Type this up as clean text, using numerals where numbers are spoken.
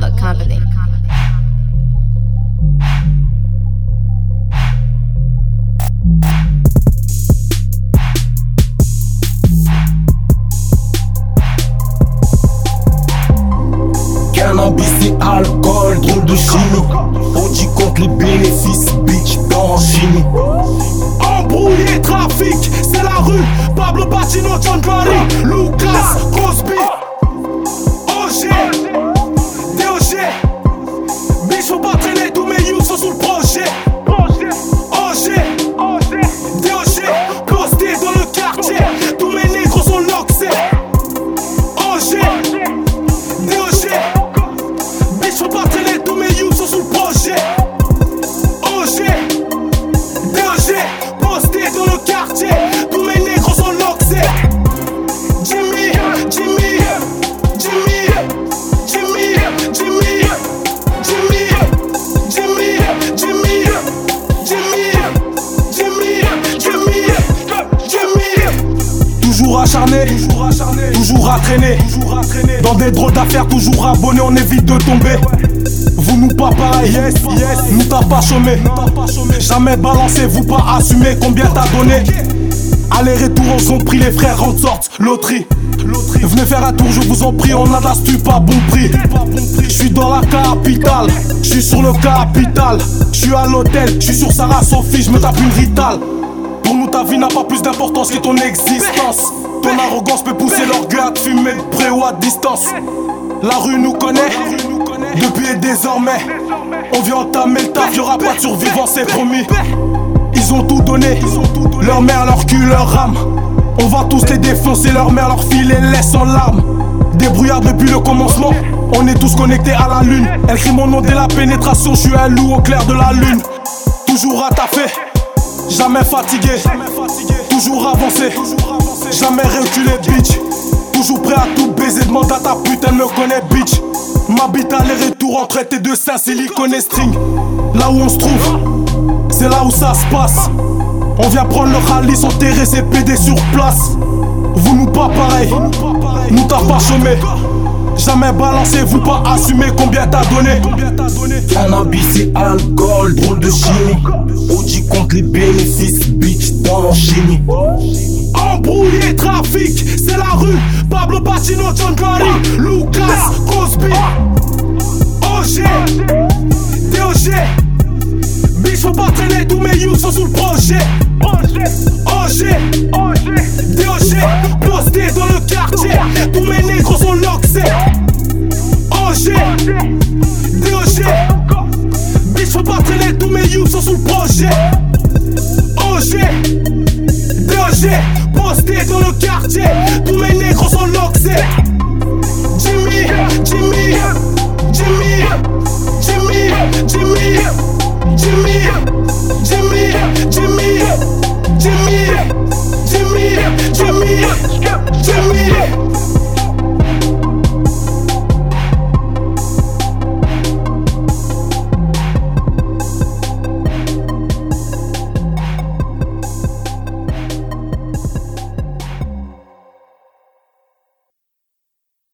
Company. Cannabis et alcool, drôle de chimie. Audi contre les bénéfices, bitch dans chimie. Embrouillé, trafic, c'est la rue. Pablo Pacino, John Curry, Lucas, Cosby, OG, DOG. Bitch, faut pas traîner, tous mes youths sont sous le projet. OG, DOG, posté dans le quartier. Tous mes négros sont loxés. OG, DOG. Bitch, faut pas traîner, tous mes youths sont sous le projet. OG, DOG, posté dans le quartier. Tous mes négros sont loxés. Jimmy, Jimmy, Jimmy, Jimmy, Jimmy, Jimmy, Jimmy, Jimmy, Jimmy, Jimmy, Jimmy. Toujours acharné, toujours à traîner. Dans des drôles d'affaires, toujours abonné, on évite de tomber. Vous nous pas pareil, yes, nous t'as pas chômé. Jamais balancé, vous pas assumé, combien t'as donné. Aller-retour, on ont pris les frères en sorte, loterie. Venez faire un tour, je vous en prie, on a de la stup à bon prix. J'suis dans la capitale, j'suis sur le capital. J'suis à l'hôtel, j'suis sur Sarah Sophie, j'me tape une Rital. Pour nous ta vie n'a pas plus d'importance que ton existence. Ton arrogance peut pousser l'orgueil à te fumer de près ou à distance. La rue nous connaît, depuis et désormais. On vient entamer le taf, y'aura pas de survivants, c'est promis. Ils ont tout donné, leur mère, leur cul, leur âme. On va tous les défoncer, leur mère, leur fille les laisse en larmes. Débrouillard depuis le commencement, on est tous connectés à la lune. Elle crie mon nom dès la pénétration, je suis un loup au clair de la lune. Toujours à taffer, jamais fatigué, toujours avancé, jamais reculé, bitch. Toujours prêt à tout baiser, demande à ta pute, elle me connaît, bitch. M'habite aller-retour entre tes deux seins, silicone et string. Là où on se trouve, c'est là où ça se passe. On vient prendre le rallye, enterrer ses PD sur place. Vous nous pas pareil, nous t'as pas chômé. Jamais balancé, vous pas assumé, combien t'as donné. Cannabis et alcool, drôle de chimie. Audi contre les bénéfices, bitch dans chimie. Embrouillé, trafic, c'est la rue. Pablo Pacino, John Curry, Lucas, Cosby, OG, DOG. Bitch, faut pas traîner, tous mes youths sont sous le projet. OG, DOG, posté dans le quartier. Tous mes négros sont loxés. OG, DOG. Bitch, faut pas traîner, tous mes youths sont sous le projet. OG, DOG, posté dans le quartier. Tous mes négros sont loxés.